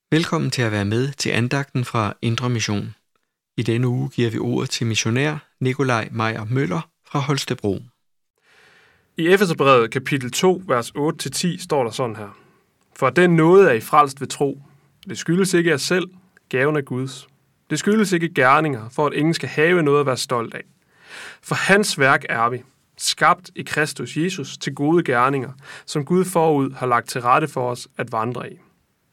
Velkommen til at være med til andagten fra Indre Mission. I denne uge giver vi ordet til missionær Nikolaj Meyer Møller fra Holstebro. I Efeserbrevet kapitel 2, vers 8-10 står der sådan her. For den nåde er I frelst ved tro. Det skyldes ikke jer selv, gaven er Guds. Det skyldes ikke gerninger, for at ingen skal have noget at være stolt af. For hans værk er vi, skabt i Kristus Jesus til gode gerninger, som Gud forud har lagt til rette for os at vandre i.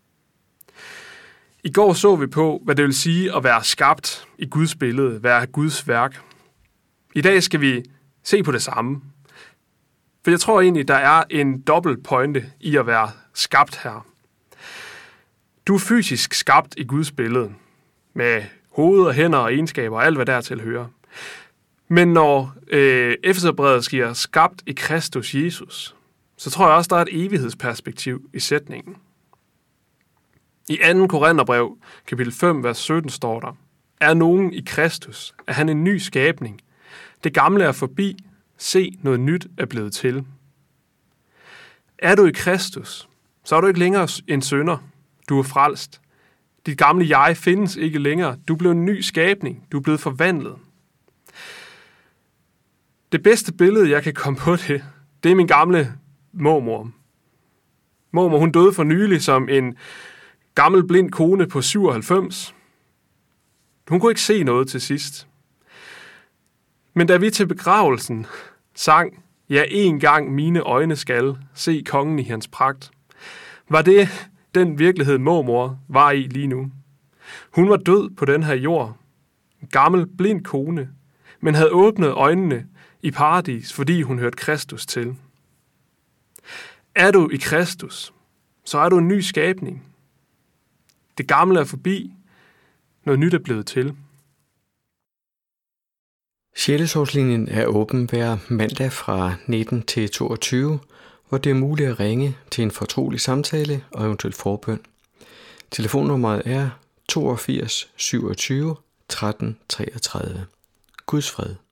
I går så vi på, hvad det vil sige at være skabt i Guds billede, være Guds værk. I dag skal vi se på det samme. For jeg tror egentlig, der er en dobbelt pointe i at være skabt her. Du er fysisk skabt i Guds billede, med hoved og hænder og egenskaber og alt, hvad dertil hører. Men når Efeserbrevet siger skabt i Kristus Jesus, så tror jeg også, der er et evighedsperspektiv i sætningen. I 2. Korintherbrev, kapitel 5, vers 17 står der, er nogen i Kristus, er han en ny skabning. Det gamle er forbi, se noget nyt er blevet til. Er du i Kristus, så er du ikke længere en synder. Du er frelst. Dit gamle jeg findes ikke længere. Du er blevet en ny skabning. Du er blevet forvandlet. Det bedste billede, jeg kan komme på det er min gamle mormor. Mormor, hun døde for nylig som en gammel blind kone på 97. Hun kunne ikke se noget til sidst. Men da vi til begravelsen sang, ja, en gang mine øjne skal se kongen i hans pragt, var det den virkelighed mormor var i lige nu. Hun var død på den her jord, en gammel blind kone, men havde åbnet øjnene i paradis, fordi hun hørte Kristus til. Er du i Kristus, så er du en ny skabning. Det gamle er forbi, noget nyt er blevet til. Sjælesorgslinjen er åben hver mandag fra 19 til 22, hvor det er muligt at ringe til en fortrolig samtale og eventuelt forbøn. Telefonnummeret er 82 27 13 33. Guds fred.